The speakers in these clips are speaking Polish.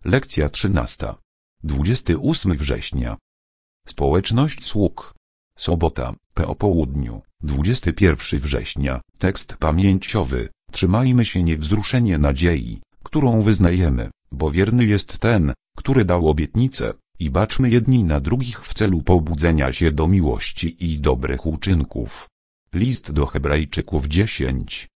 Lekcja 13. 28 września. Społeczność sług. Sobota, po południu, 21 września. Tekst pamięciowy. Trzymajmy się niewzruszenie nadziei, którą wyznajemy, bo wierny jest ten, który dał obietnicę, i baczmy jedni na drugich w celu pobudzenia się do miłości i dobrych uczynków. List do Hebrajczyków 10,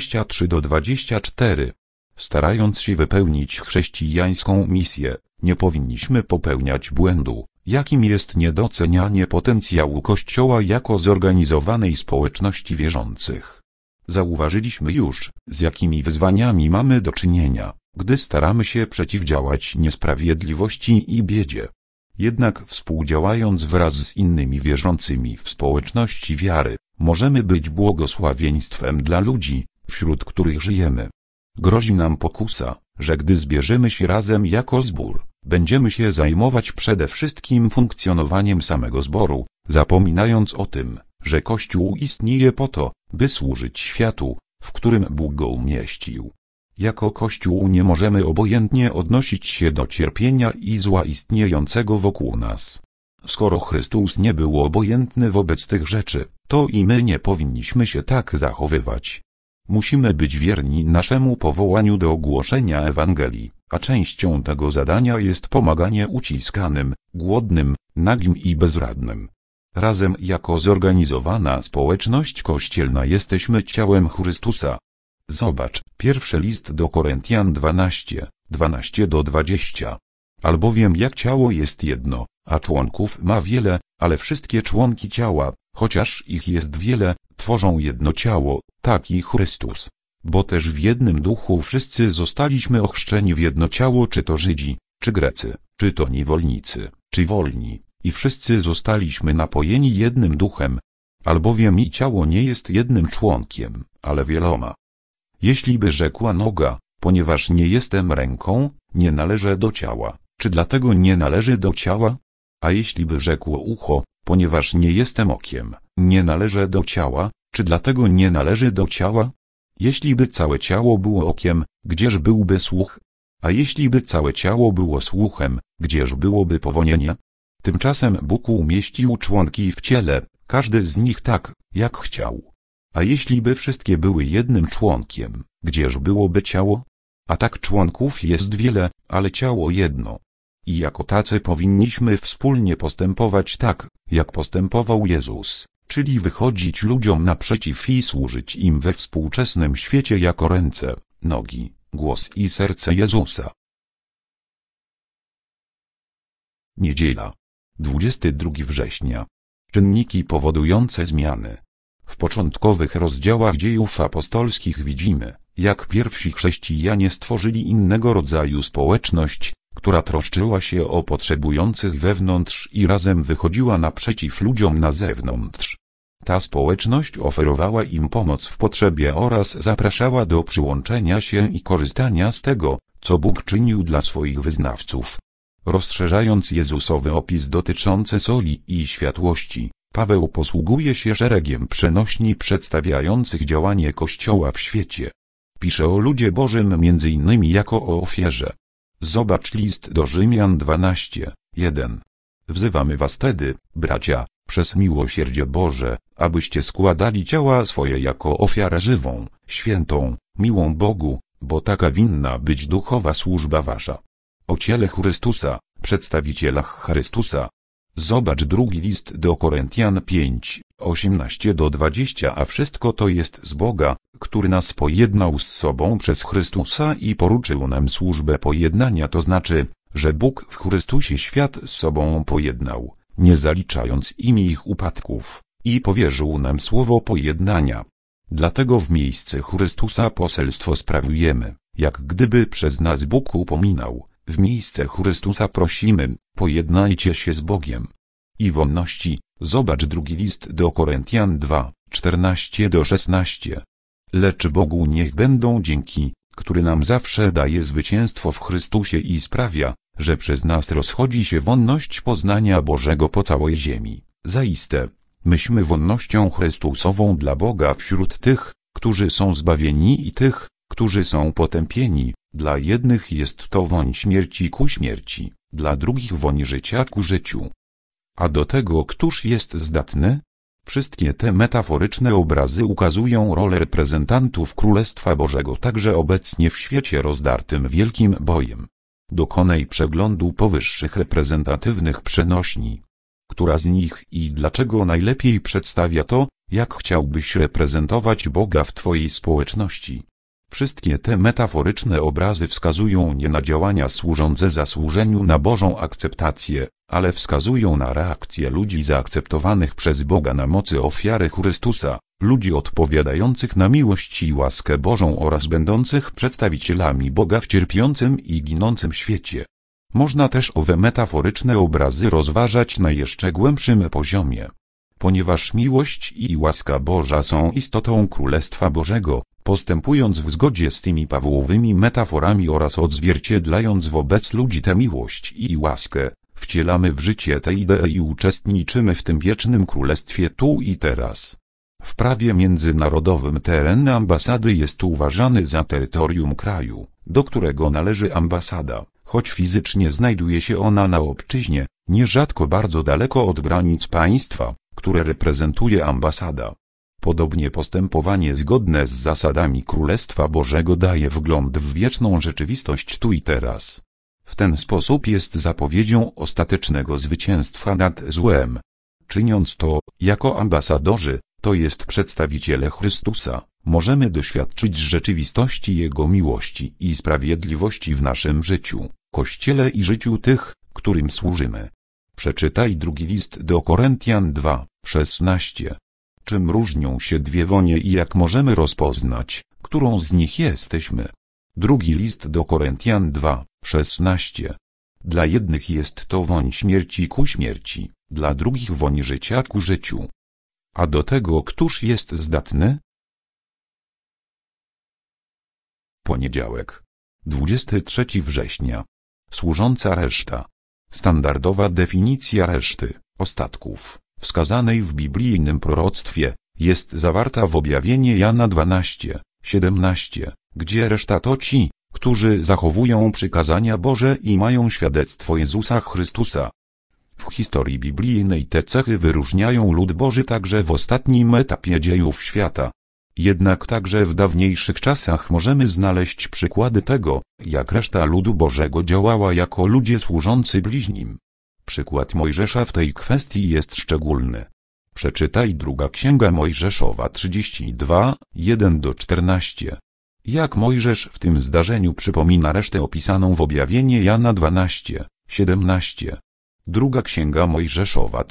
23-24. Starając się wypełnić chrześcijańską misję, nie powinniśmy popełniać błędu, jakim jest niedocenianie potencjału Kościoła jako zorganizowanej społeczności wierzących. Zauważyliśmy już, z jakimi wyzwaniami mamy do czynienia, gdy staramy się przeciwdziałać niesprawiedliwości i biedzie. Jednak współdziałając wraz z innymi wierzącymi w społeczności wiary, możemy być błogosławieństwem dla ludzi, wśród których żyjemy. Grozi nam pokusa, że gdy zbierzemy się razem jako zbór, będziemy się zajmować przede wszystkim funkcjonowaniem samego zboru, zapominając o tym, że Kościół istnieje po to, by służyć światu, w którym Bóg go umieścił. Jako Kościół nie możemy obojętnie odnosić się do cierpienia i zła istniejącego wokół nas. Skoro Chrystus nie był obojętny wobec tych rzeczy, to i my nie powinniśmy się tak zachowywać. Musimy być wierni naszemu powołaniu do głoszenia Ewangelii, a częścią tego zadania jest pomaganie uciskanym, głodnym, nagim i bezradnym. Razem jako zorganizowana społeczność kościelna jesteśmy ciałem Chrystusa. Zobacz, pierwszy list do Koryntian 12, 12-20. Albowiem jak ciało jest jedno, a członków ma wiele, ale wszystkie członki ciała, chociaż ich jest wiele, tworzą jedno ciało, tak i Chrystus. Bo też w jednym duchu wszyscy zostaliśmy ochrzczeni w jedno ciało, czy to Żydzi, czy Grecy, czy to niewolnicy, czy wolni, i wszyscy zostaliśmy napojeni jednym duchem. Albowiem i ciało nie jest jednym członkiem, ale wieloma. Jeśli by rzekła noga, ponieważ nie jestem ręką, nie należę do ciała, czy dlatego nie należy do ciała? A jeśli by rzekło ucho, ponieważ nie jestem okiem, nie należę do ciała, czy dlatego nie należy do ciała? Jeśli by całe ciało było okiem, gdzież byłby słuch? A jeśli by całe ciało było słuchem, gdzież byłoby powonienie? Tymczasem Bóg umieścił członki w ciele, każdy z nich tak, jak chciał. A jeśli by wszystkie były jednym członkiem, gdzież byłoby ciało? A tak członków jest wiele, ale ciało jedno. I jako tacy powinniśmy wspólnie postępować tak, jak postępował Jezus, czyli wychodzić ludziom naprzeciw i służyć im we współczesnym świecie jako ręce, nogi, głos i serce Jezusa. Niedziela, 22 września. Czynniki powodujące zmiany. W początkowych rozdziałach Dziejów Apostolskich widzimy, jak pierwsi chrześcijanie stworzyli innego rodzaju społeczność, która troszczyła się o potrzebujących wewnątrz i razem wychodziła naprzeciw ludziom na zewnątrz. Ta społeczność oferowała im pomoc w potrzebie oraz zapraszała do przyłączenia się i korzystania z tego, co Bóg czynił dla swoich wyznawców. Rozszerzając Jezusowy opis dotyczący soli i światłości, Paweł posługuje się szeregiem przenośni przedstawiających działanie Kościoła w świecie. Pisze o ludzie Bożym m.in. jako o ofierze. Zobacz list do Rzymian 12, 1. Wzywamy was tedy, bracia, przez miłosierdzie Boże, abyście składali ciała swoje jako ofiarę żywą, świętą, miłą Bogu, bo taka winna być duchowa służba wasza. O ciele Chrystusa, przedstawicielach Chrystusa. Zobacz drugi list do Koryntian 5, 18-20. A wszystko to jest z Boga, który nas pojednał z sobą przez Chrystusa i poruczył nam służbę pojednania, to znaczy, że Bóg w Chrystusie świat z sobą pojednał, nie zaliczając im ich upadków, i powierzył nam słowo pojednania. Dlatego w miejsce Chrystusa poselstwo sprawujemy, jak gdyby przez nas Bóg upominał. W miejsce Chrystusa prosimy, pojednajcie się z Bogiem. I wonności, zobacz drugi list do Koryntian 2, 14-16. Lecz Bogu niech będą dzięki, który nam zawsze daje zwycięstwo w Chrystusie i sprawia, że przez nas rozchodzi się wonność poznania Bożego po całej ziemi. Zaiste, myśmy wonnością Chrystusową dla Boga wśród tych, którzy są zbawieni i tych, którzy są potępieni, Dla jednych jest to woń śmierci ku śmierci, dla drugich woń życia ku życiu. A do tego któż jest zdatny? Wszystkie te metaforyczne obrazy ukazują rolę reprezentantów Królestwa Bożego także obecnie w świecie rozdartym wielkim bojem. Dokonaj przeglądu powyższych reprezentatywnych przenośni. Która z nich i dlaczego najlepiej przedstawia to, jak chciałbyś reprezentować Boga w twojej społeczności? Wszystkie te metaforyczne obrazy wskazują nie na działania służące zasłużeniu na Bożą akceptację, ale wskazują na reakcję ludzi zaakceptowanych przez Boga na mocy ofiary Chrystusa, ludzi odpowiadających na miłość i łaskę Bożą oraz będących przedstawicielami Boga w cierpiącym i ginącym świecie. Można też owe metaforyczne obrazy rozważać na jeszcze głębszym poziomie. Ponieważ miłość i łaska Boża są istotą Królestwa Bożego, postępując w zgodzie z tymi Pawłowymi metaforami oraz odzwierciedlając wobec ludzi tę miłość i łaskę, wcielamy w życie te idee i uczestniczymy w tym wiecznym królestwie tu i teraz. W prawie międzynarodowym teren ambasady jest uważany za terytorium kraju, do którego należy ambasada, choć fizycznie znajduje się ona na obczyźnie, nierzadko bardzo daleko od granic państwa, które reprezentuje ambasada. Podobnie postępowanie zgodne z zasadami Królestwa Bożego daje wgląd w wieczną rzeczywistość tu i teraz. W ten sposób jest zapowiedzią ostatecznego zwycięstwa nad złem. Czyniąc to, jako ambasadorzy, to jest przedstawiciele Chrystusa, możemy doświadczyć rzeczywistości Jego miłości i sprawiedliwości w naszym życiu, Kościele i życiu tych, którym służymy. Przeczytaj drugi list do Koryntian 2:16. Czym różnią się dwie wonie i jak możemy rozpoznać, którą z nich jesteśmy? Drugi list do Koryntian 2:16. Dla jednych jest to woń śmierci ku śmierci, dla drugich woń życia ku życiu. A do tego któż jest zdatny? Poniedziałek. 23 września. Służąca reszta. Standardowa definicja reszty, ostatków, wskazanej w biblijnym proroctwie, jest zawarta w objawieniu Jana 12:17, gdzie reszta to ci, którzy zachowują przykazania Boże i mają świadectwo Jezusa Chrystusa. W historii biblijnej te cechy wyróżniają lud Boży także w ostatnim etapie dziejów świata. Jednak także w dawniejszych czasach możemy znaleźć przykłady tego, jak reszta ludu Bożego działała jako ludzie służący bliźnim. Przykład Mojżesza w tej kwestii jest szczególny. Przeczytaj druga Księga Mojżeszowa 32:1-14. Jak Mojżesz w tym zdarzeniu przypomina resztę opisaną w objawieniu Jana 12:17. Druga Księga Mojżeszowa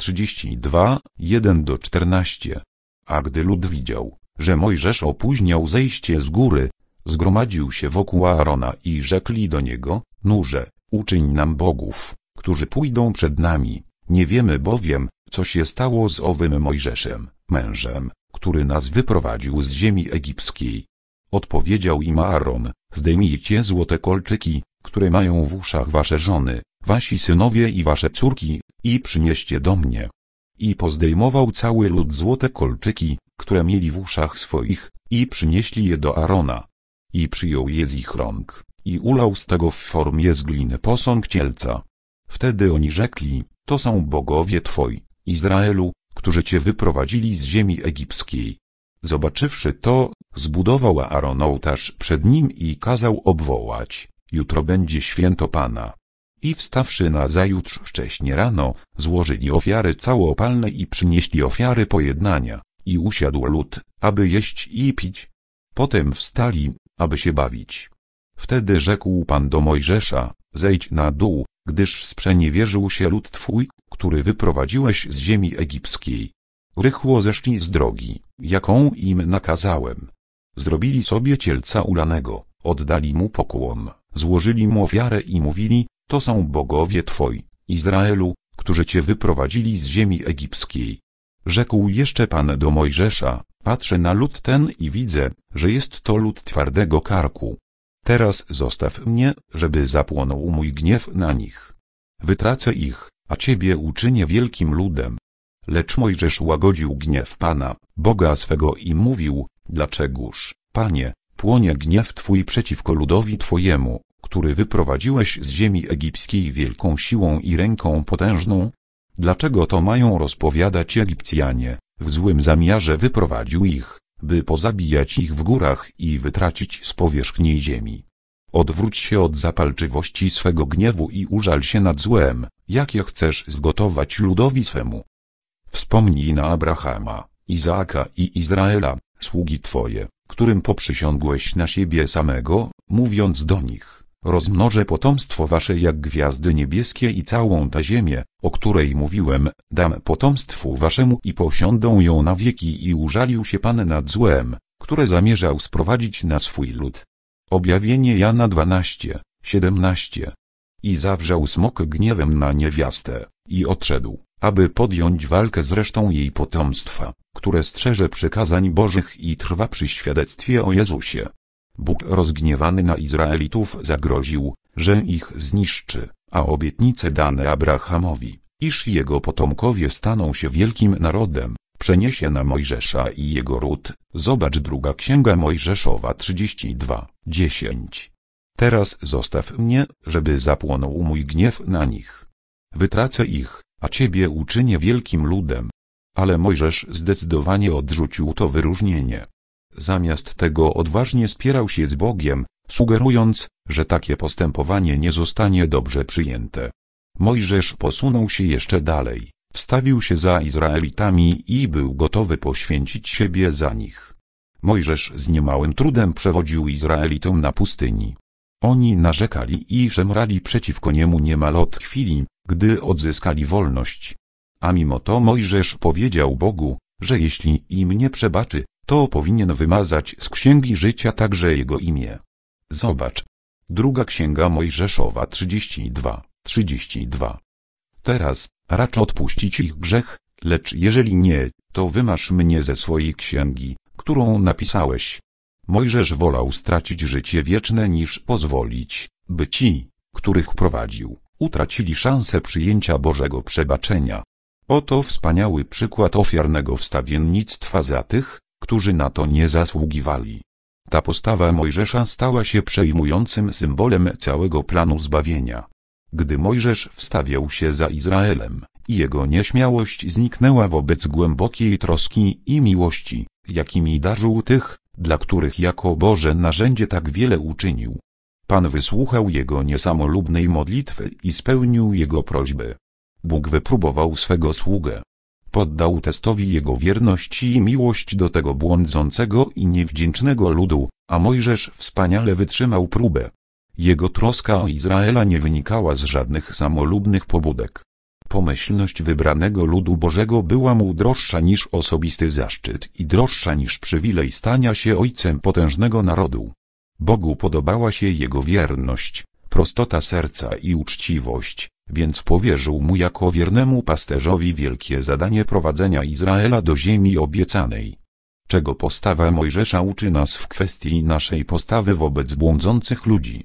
32:1-14. A gdy lud widział, że Mojżesz opóźniał zejście z góry, zgromadził się wokół Aarona i rzekli do niego: Nurze, uczyń nam bogów, którzy pójdą przed nami, nie wiemy bowiem, co się stało z owym Mojżeszem, mężem, który nas wyprowadził z ziemi egipskiej. Odpowiedział im Aaron: zdejmijcie złote kolczyki, które mają w uszach wasze żony, wasi synowie i wasze córki, i przynieście do mnie. I pozdejmował cały lud złote kolczyki, które mieli w uszach swoich, i przynieśli je do Aarona. I przyjął je z ich rąk, i ulał z tego w formie z gliny posąg cielca. Wtedy oni rzekli: to są bogowie twoi, Izraelu, którzy cię wyprowadzili z ziemi egipskiej. Zobaczywszy to, zbudował Aaron ołtarz przed nim i kazał obwołać: jutro będzie święto Pana. I wstawszy nazajutrz wcześnie rano, złożyli ofiary całopalne i przynieśli ofiary pojednania, i usiadł lud, aby jeść i pić. Potem wstali, aby się bawić. Wtedy rzekł Pan do Mojżesza: zejdź na dół, gdyż sprzeniewierzył się lud twój, który wyprowadziłeś z ziemi egipskiej. Rychło zeszli z drogi, jaką im nakazałem. Zrobili sobie cielca ulanego, oddali mu pokłon, złożyli mu ofiarę i mówili: to są bogowie twoi, Izraelu, którzy cię wyprowadzili z ziemi egipskiej. Rzekł jeszcze Pan do Mojżesza: patrzę na lud ten i widzę, że jest to lud twardego karku. Teraz zostaw mnie, żeby zapłonął mój gniew na nich. Wytracę ich, a ciebie uczynię wielkim ludem. Lecz Mojżesz łagodził gniew Pana, Boga swego i mówił: dlaczegoż, Panie, płonie gniew Twój przeciwko ludowi Twojemu, który wyprowadziłeś z ziemi egipskiej wielką siłą i ręką potężną? Dlaczego to mają rozpowiadać Egipcjanie? W złym zamiarze wyprowadził ich, by pozabijać ich w górach i wytracić z powierzchni ziemi. Odwróć się od zapalczywości swego gniewu i użal się nad złem, jakie chcesz zgotować ludowi swemu. Wspomnij na Abrahama, Izaaka i Izraela, sługi Twoje, którym poprzysiągłeś na siebie samego, mówiąc do nich: rozmnożę potomstwo wasze jak gwiazdy niebieskie i całą tę ziemię, o której mówiłem, dam potomstwu waszemu i posiądą ją na wieki. I użalił się Pan nad złem, które zamierzał sprowadzić na swój lud. Objawienie Jana 12:17. I zawrzał smok gniewem na niewiastę, i odszedł, aby podjąć walkę z resztą jej potomstwa, które strzeże przykazań Bożych i trwa przy świadectwie o Jezusie. Bóg rozgniewany na Izraelitów zagroził, że ich zniszczy, a obietnice dane Abrahamowi, iż jego potomkowie staną się wielkim narodem, przeniesie na Mojżesza i jego ród. Zobacz Druga Księga Mojżeszowa 32:10. Teraz zostaw mnie, żeby zapłonął mój gniew na nich. Wytracę ich, a Ciebie uczynię wielkim ludem. Ale Mojżesz zdecydowanie odrzucił to wyróżnienie. Zamiast tego odważnie spierał się z Bogiem, sugerując, że takie postępowanie nie zostanie dobrze przyjęte. Mojżesz posunął się jeszcze dalej, wstawił się za Izraelitami i był gotowy poświęcić siebie za nich. Mojżesz z niemałym trudem przewodził Izraelitom na pustyni. Oni narzekali i szemrali przeciwko niemu niemal od chwili, gdy odzyskali wolność. A mimo to Mojżesz powiedział Bogu, że jeśli im nie przebaczy, to powinien wymazać z księgi życia także jego imię. Zobacz. Druga Księga Mojżeszowa 32:32. Teraz racz odpuścić ich grzech, lecz jeżeli nie, to wymaż mnie ze swojej księgi, którą napisałeś. Mojżesz wolał stracić życie wieczne niż pozwolić, by ci, których prowadził, utracili szansę przyjęcia Bożego przebaczenia. Oto wspaniały przykład ofiarnego wstawiennictwa za tych, którzy na to nie zasługiwali. Ta postawa Mojżesza stała się przejmującym symbolem całego planu zbawienia. Gdy Mojżesz wstawiał się za Izraelem, jego nieśmiałość zniknęła wobec głębokiej troski i miłości, jakimi darzył tych, dla których jako Boże narzędzie tak wiele uczynił. Pan wysłuchał jego niesamolubnej modlitwy i spełnił jego prośbę. Bóg wypróbował swego sługę. Poddał testowi jego wierność i miłość do tego błądzącego i niewdzięcznego ludu, a Mojżesz wspaniale wytrzymał próbę. Jego troska o Izraela nie wynikała z żadnych samolubnych pobudek. Pomyślność wybranego ludu Bożego była mu droższa niż osobisty zaszczyt i droższa niż przywilej stania się ojcem potężnego narodu. Bogu podobała się jego wierność, prostota serca i uczciwość, więc powierzył mu jako wiernemu pasterzowi wielkie zadanie prowadzenia Izraela do ziemi obiecanej. Czego postawa Mojżesza uczy nas w kwestii naszej postawy wobec błądzących ludzi?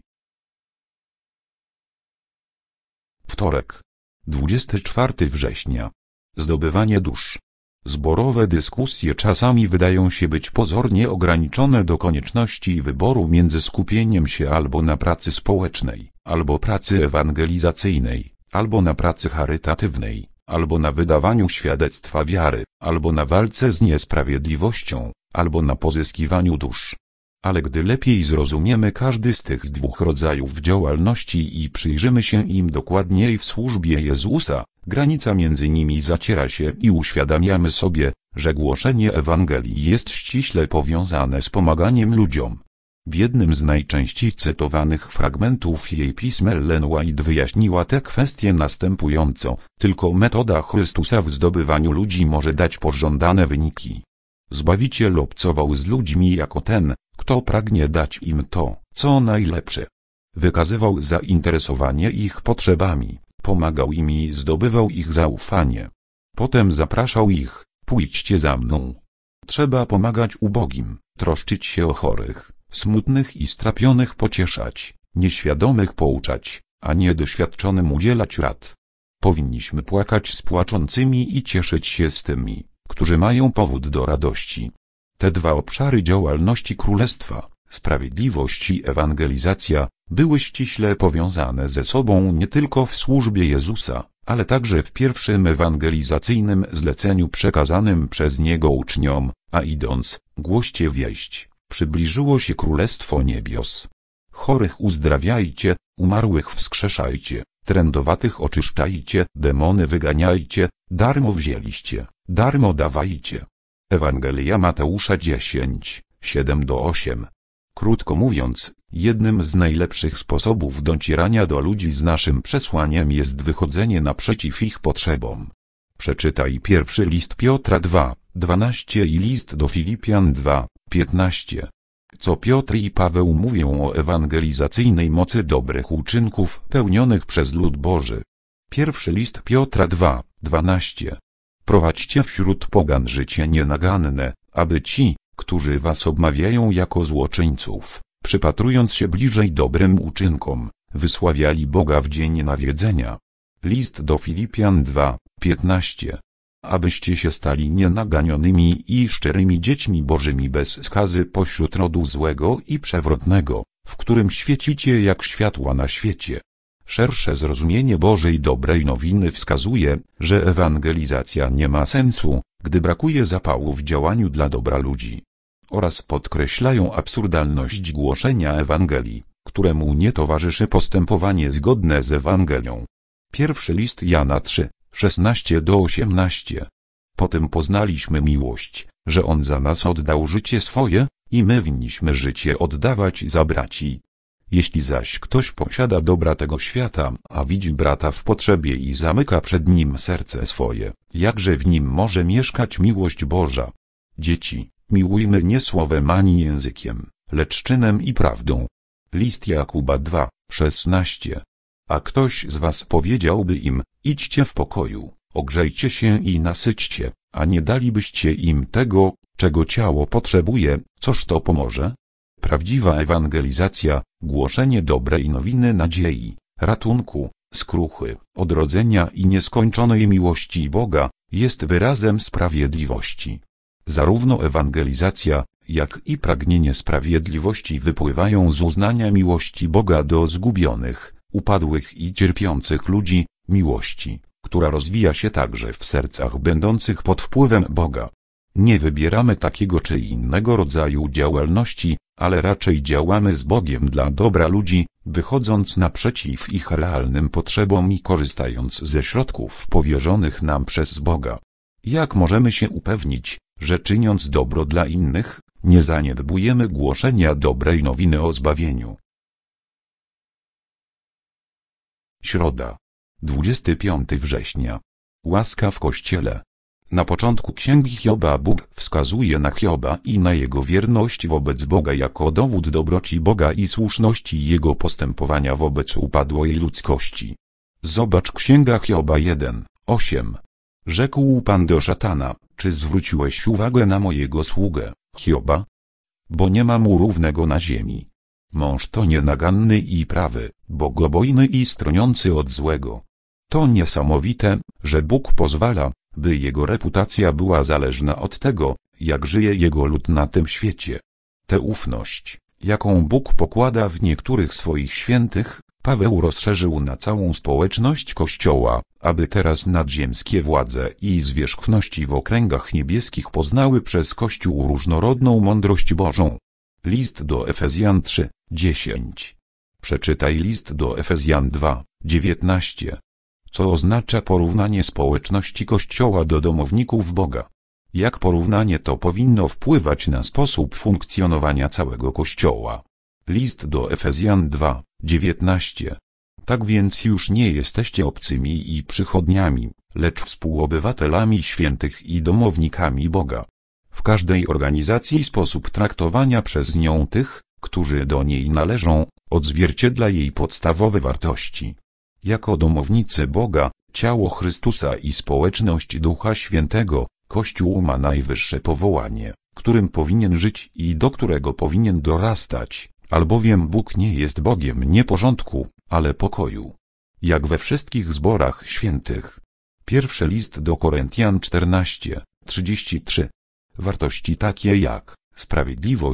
Wtorek, 24 września. Zdobywanie dusz. Zborowe dyskusje czasami wydają się być pozornie ograniczone do konieczności wyboru między skupieniem się albo na pracy społecznej, albo pracy ewangelizacyjnej, albo na pracy charytatywnej, albo na wydawaniu świadectwa wiary, albo na walce z niesprawiedliwością, albo na pozyskiwaniu dusz. Ale gdy lepiej zrozumiemy każdy z tych dwóch rodzajów działalności i przyjrzymy się im dokładniej w służbie Jezusa, granica między nimi zaciera się i uświadamiamy sobie, że głoszenie Ewangelii jest ściśle powiązane z pomaganiem ludziom. W jednym z najczęściej cytowanych fragmentów jej pism Ellen White wyjaśniła tę kwestię następująco: tylko metoda Chrystusa w zdobywaniu ludzi może dać pożądane wyniki. Zbawiciel obcował z ludźmi jako ten, kto pragnie dać im to, co najlepsze. Wykazywał zainteresowanie ich potrzebami, pomagał im i zdobywał ich zaufanie. Potem zapraszał ich: pójdźcie za mną. Trzeba pomagać ubogim, troszczyć się o chorych, smutnych i strapionych pocieszać, nieświadomych pouczać, a niedoświadczonym udzielać rad. Powinniśmy płakać z płaczącymi i cieszyć się z tymi, którzy mają powód do radości. Te dwa obszary działalności Królestwa, Sprawiedliwość i ewangelizacja były ściśle powiązane ze sobą nie tylko w służbie Jezusa, ale także w pierwszym ewangelizacyjnym zleceniu przekazanym przez Niego uczniom, a idąc, głoście wieść, przybliżyło się Królestwo Niebios. Chorych uzdrawiajcie, umarłych wskrzeszajcie, trędowatych oczyszczajcie, demony wyganiajcie, darmo wzięliście, darmo dawajcie. Ewangelia Mateusza 10, 7-8. Krótko mówiąc, jednym z najlepszych sposobów docierania do ludzi z naszym przesłaniem jest wychodzenie naprzeciw ich potrzebom. Przeczytaj pierwszy list Piotra 2, 12 i list do Filipian 2, 15. Co Piotr i Paweł mówią o ewangelizacyjnej mocy dobrych uczynków pełnionych przez lud Boży. Pierwszy list Piotra 2, 12. Prowadźcie wśród pogan życie nienaganne, aby ci, którzy was obmawiają jako złoczyńców, przypatrując się bliżej dobrym uczynkom, wysławiali Boga w dzień nawiedzenia. List do Filipian 2, 15. Abyście się stali nienaganionymi i szczerymi dziećmi Bożymi bez skazy pośród rodu złego i przewrotnego, w którym świecicie jak światła na świecie. Szersze zrozumienie Bożej dobrej nowiny wskazuje, że ewangelizacja nie ma sensu, gdy brakuje zapału w działaniu dla dobra ludzi. Oraz podkreślają absurdalność głoszenia Ewangelii, któremu nie towarzyszy postępowanie zgodne z Ewangelią. Pierwszy list Jana 3, 16-18. Potem poznaliśmy miłość, że On za nas oddał życie swoje, i my winniśmy życie oddawać za braci. Jeśli zaś ktoś posiada dobra tego świata, a widzi brata w potrzebie i zamyka przed nim serce swoje, jakże w nim może mieszkać miłość Boża? Dzieci, miłujmy nie słowem ani językiem, lecz czynem i prawdą. List Jakuba 2, 16. A ktoś z was powiedziałby im, idźcie w pokoju, ogrzejcie się i nasyćcie, a nie dalibyście im tego, czego ciało potrzebuje, coż to pomoże? Prawdziwa ewangelizacja, głoszenie dobrej nowiny nadziei, ratunku, skruchy, odrodzenia i nieskończonej miłości Boga, jest wyrazem sprawiedliwości. Zarówno ewangelizacja, jak i pragnienie sprawiedliwości wypływają z uznania miłości Boga do zgubionych, upadłych i cierpiących ludzi, miłości, która rozwija się także w sercach będących pod wpływem Boga. Nie wybieramy takiego czy innego rodzaju działalności, ale raczej działamy z Bogiem dla dobra ludzi, wychodząc naprzeciw ich realnym potrzebom i korzystając ze środków powierzonych nam przez Boga. Jak możemy się upewnić, że czyniąc dobro dla innych, nie zaniedbujemy głoszenia dobrej nowiny o zbawieniu? Środa. 25 września. Łaska w Kościele. Na początku Księgi Hioba Bóg wskazuje na Hioba i na jego wierność wobec Boga jako dowód dobroci Boga i słuszności jego postępowania wobec upadłej ludzkości. Zobacz Księga Hioba 1, 8. Rzekł Pan do szatana, czy zwróciłeś uwagę na mojego sługę, Hioba? Bo nie ma mu równego na ziemi. Mąż to nienaganny i prawy, bogobojny i stroniący od złego. To niesamowite, że Bóg pozwala, by jego reputacja była zależna od tego, jak żyje jego lud na tym świecie. Tę ufność, jaką Bóg pokłada w niektórych swoich świętych, Paweł rozszerzył na całą społeczność Kościoła, aby teraz nadziemskie władze i zwierzchności w okręgach niebieskich poznały przez Kościół różnorodną mądrość Bożą. List do Efezjan 3, 10. Przeczytaj list do Efezjan 2, 19. Co oznacza porównanie społeczności Kościoła do domowników Boga? Jak porównanie to powinno wpływać na sposób funkcjonowania całego Kościoła? List do Efezjan 2, 19. Tak więc już nie jesteście obcymi i przychodniami, lecz współobywatelami świętych i domownikami Boga. W każdej organizacji sposób traktowania przez nią tych, którzy do niej należą, odzwierciedla jej podstawowe wartości. Jako domownicy Boga, ciało Chrystusa i społeczność Ducha Świętego, Kościół ma najwyższe powołanie, którym powinien żyć i do którego powinien dorastać, albowiem Bóg nie jest Bogiem nieporządku, ale pokoju. Jak we wszystkich zborach świętych. Pierwszy list do Koryntian 14, 33. Wartości takie jak sprawiedliwość,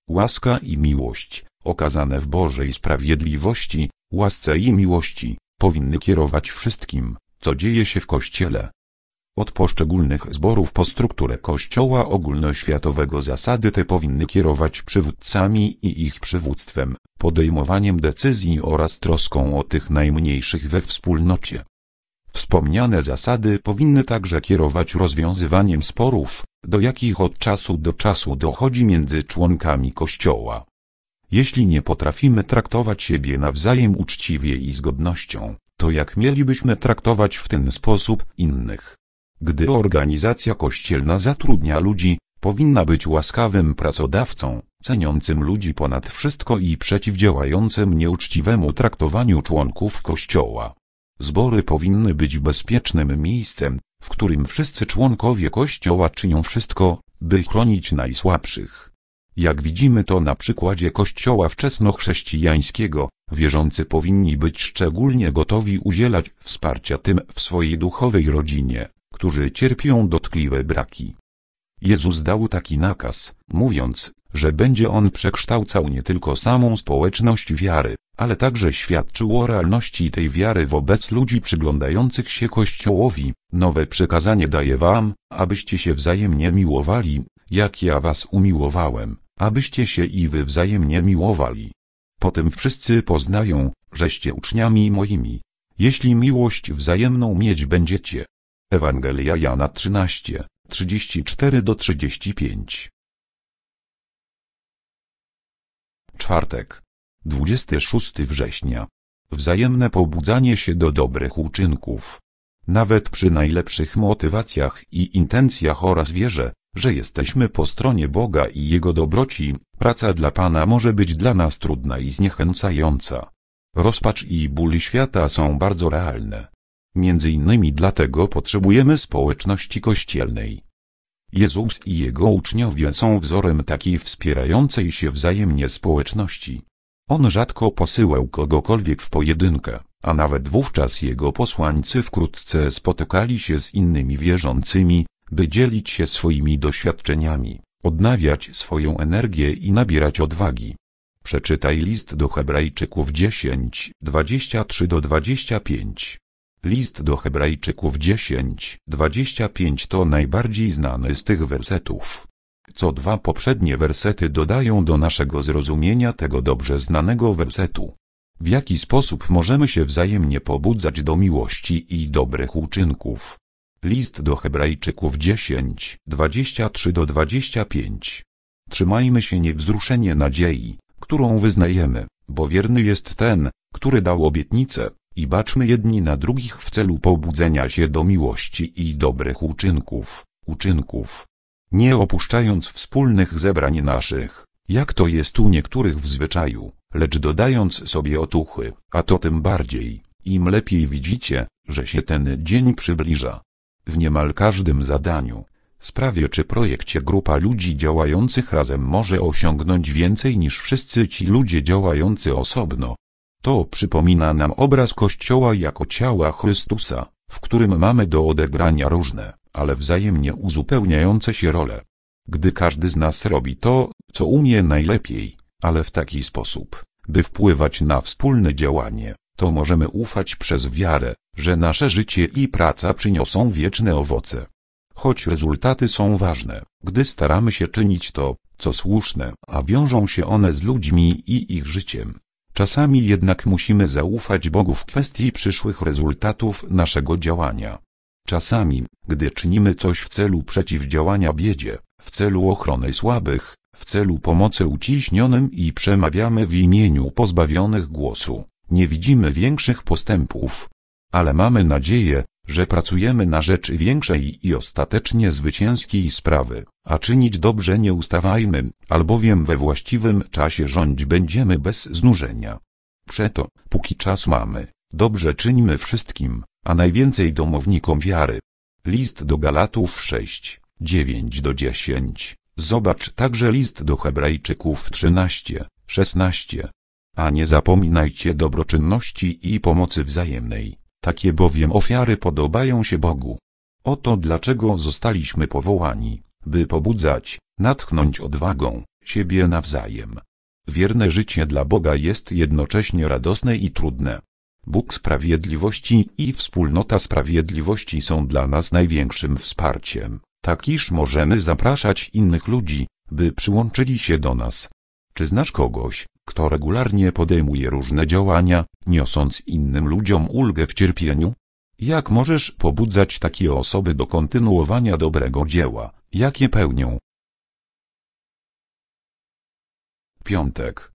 łaska i miłość, okazane w Bożej sprawiedliwości, łasce i miłości, powinny kierować wszystkim, co dzieje się w Kościele. Od poszczególnych zborów po strukturę Kościoła ogólnoświatowego zasady te powinny kierować przywódcami i ich przywództwem, podejmowaniem decyzji oraz troską o tych najmniejszych we wspólnocie. Wspomniane zasady powinny także kierować rozwiązywaniem sporów, do jakich od czasu do czasu dochodzi między członkami Kościoła. Jeśli nie potrafimy traktować siebie nawzajem uczciwie i z godnością, to jak mielibyśmy traktować w ten sposób innych? Gdy organizacja kościelna zatrudnia ludzi, powinna być łaskawym pracodawcą, ceniącym ludzi ponad wszystko i przeciwdziałającym nieuczciwemu traktowaniu członków Kościoła. Zbory powinny być bezpiecznym miejscem, w którym wszyscy członkowie Kościoła czynią wszystko, by chronić najsłabszych. Jak widzimy to na przykładzie Kościoła wczesnochrześcijańskiego, wierzący powinni być szczególnie gotowi udzielać wsparcia tym w swojej duchowej rodzinie, którzy cierpią dotkliwe braki. Jezus dał taki nakaz, mówiąc, że będzie On przekształcał nie tylko samą społeczność wiary, ale także świadczył o realności tej wiary wobec ludzi przyglądających się Kościołowi. Nowe przykazanie daję wam, abyście się wzajemnie miłowali, jak ja was umiłowałem, abyście się i wy wzajemnie miłowali. Potem wszyscy poznają, żeście uczniami moimi, jeśli miłość wzajemną mieć będziecie. Ewangelia Jana 13, 34-35. Czwartek, 26 września. Wzajemne pobudzanie się do dobrych uczynków. Nawet przy najlepszych motywacjach i intencjach oraz wierze, że jesteśmy po stronie Boga i Jego dobroci, praca dla Pana może być dla nas trudna i zniechęcająca. Rozpacz i ból świata są bardzo realne. Między innymi dlatego potrzebujemy społeczności kościelnej. Jezus i Jego uczniowie są wzorem takiej wspierającej się wzajemnie społeczności. On rzadko posyłał kogokolwiek w pojedynkę, a nawet wówczas Jego posłańcy wkrótce spotykali się z innymi wierzącymi, by dzielić się swoimi doświadczeniami, odnawiać swoją energię i nabierać odwagi. Przeczytaj list do Hebrajczyków 10, 23-25. List do Hebrajczyków 10, 25 to najbardziej znany z tych wersetów. Co dwa poprzednie wersety dodają do naszego zrozumienia tego dobrze znanego wersetu. W jaki sposób możemy się wzajemnie pobudzać do miłości i dobrych uczynków? List do Hebrajczyków 10, 23-25. Trzymajmy się niewzruszenie nadziei, którą wyznajemy, bo wierny jest ten, który dał obietnicę, i baczmy jedni na drugich w celu pobudzenia się do miłości i dobrych uczynków. Nie opuszczając wspólnych zebrań naszych, jak to jest u niektórych w zwyczaju, lecz dodając sobie otuchy, a to tym bardziej, im lepiej widzicie, że się ten dzień przybliża. W niemal każdym zadaniu, sprawie czy projekcie grupa ludzi działających razem może osiągnąć więcej niż wszyscy ci ludzie działający osobno. To przypomina nam obraz Kościoła jako ciała Chrystusa, w którym mamy do odegrania różne, ale wzajemnie uzupełniające się role. Gdy każdy z nas robi to, co umie najlepiej, ale w taki sposób, by wpływać na wspólne działanie, to możemy ufać przez wiarę, że nasze życie i praca przyniosą wieczne owoce. Choć rezultaty są ważne, gdy staramy się czynić to, co słuszne, a wiążą się one z ludźmi i ich życiem. Czasami jednak musimy zaufać Bogu w kwestii przyszłych rezultatów naszego działania. Czasami, gdy czynimy coś w celu przeciwdziałania biedzie, w celu ochrony słabych, w celu pomocy uciśnionym i przemawiamy w imieniu pozbawionych głosu, nie widzimy większych postępów. Ale mamy nadzieję, że pracujemy na rzecz większej i ostatecznie zwycięskiej sprawy, a czynić dobrze nie ustawajmy, albowiem we właściwym czasie rządzić będziemy bez znużenia. Przeto, póki czas mamy, dobrze czyńmy wszystkim, a najwięcej domownikom wiary. List do Galatów 6, 9-10. Zobacz także list do Hebrajczyków 13, 16. A nie zapominajcie dobroczynności i pomocy wzajemnej. Takie bowiem ofiary podobają się Bogu. Oto dlaczego zostaliśmy powołani, by pobudzać, natchnąć odwagą, siebie nawzajem. Wierne życie dla Boga jest jednocześnie radosne i trudne. Bóg sprawiedliwości i wspólnota sprawiedliwości są dla nas największym wsparciem, tak iż możemy zapraszać innych ludzi, by przyłączyli się do nas. Czy znasz kogoś, kto regularnie podejmuje różne działania, niosąc innym ludziom ulgę w cierpieniu? Jak możesz pobudzać takie osoby do kontynuowania dobrego dzieła, jakie pełnią? Piątek,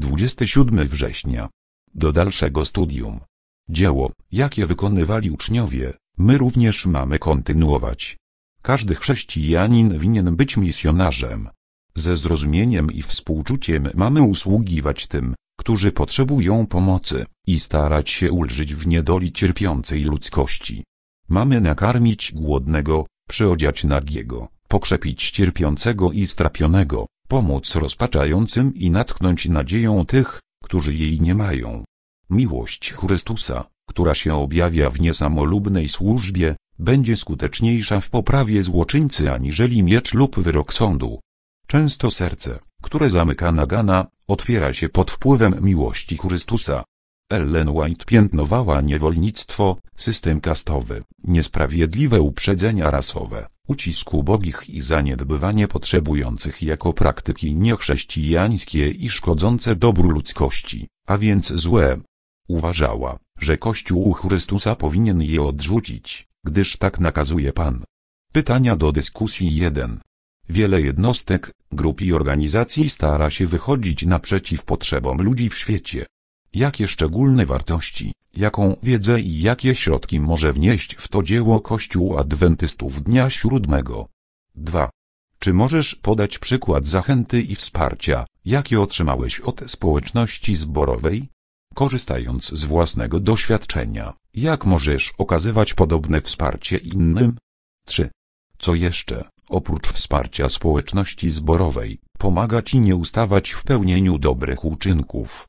27 września. Do dalszego studium. Dzieło, jakie wykonywali uczniowie, my również mamy kontynuować. Każdy chrześcijanin winien być misjonarzem. Ze zrozumieniem i współczuciem mamy usługiwać tym, którzy potrzebują pomocy, i starać się ulżyć w niedoli cierpiącej ludzkości. Mamy nakarmić głodnego, przyodziać nagiego, pokrzepić cierpiącego i strapionego, pomóc rozpaczającym i natchnąć nadzieją tych, którzy jej nie mają. Miłość Chrystusa, która się objawia w niesamolubnej służbie, będzie skuteczniejsza w poprawie złoczyńcy aniżeli miecz lub wyrok sądu. Często serce, które zamyka nagana, otwiera się pod wpływem miłości Chrystusa. Ellen White piętnowała niewolnictwo, system kastowy, niesprawiedliwe uprzedzenia rasowe, ucisk ubogich i zaniedbywanie potrzebujących jako praktyki niechrześcijańskie i szkodzące dobru ludzkości, a więc złe. Uważała, że Kościół Chrystusa powinien je odrzucić, gdyż tak nakazuje Pan. Pytania do dyskusji 1. Wiele jednostek, grup i organizacji stara się wychodzić naprzeciw potrzebom ludzi w świecie. Jakie szczególne wartości, jaką wiedzę i jakie środki może wnieść w to dzieło Kościół Adwentystów Dnia Siódmego? 2. Czy możesz podać przykład zachęty i wsparcia, jakie otrzymałeś od społeczności zborowej? Korzystając z własnego doświadczenia, jak możesz okazywać podobne wsparcie innym? 3. Co jeszcze, oprócz wsparcia społeczności zborowej, pomaga Ci nie ustawać w pełnieniu dobrych uczynków?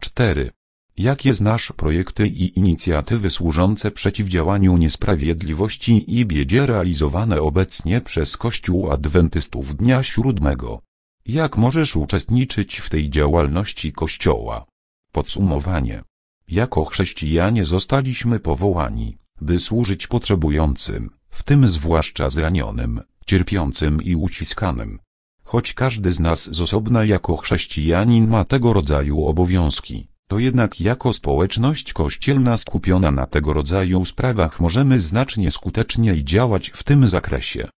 4. Jakie znasz projekty i inicjatywy służące przeciwdziałaniu niesprawiedliwości i biedzie realizowane obecnie przez Kościół Adwentystów Dnia Siódmego? Jak możesz uczestniczyć w tej działalności Kościoła? Podsumowanie. Jako chrześcijanie zostaliśmy powołani, by służyć potrzebującym, w tym zwłaszcza zranionym, cierpiącym i uciskanym. Choć każdy z nas z osobna jako chrześcijanin ma tego rodzaju obowiązki, to jednak jako społeczność kościelna skupiona na tego rodzaju sprawach możemy znacznie skuteczniej działać w tym zakresie.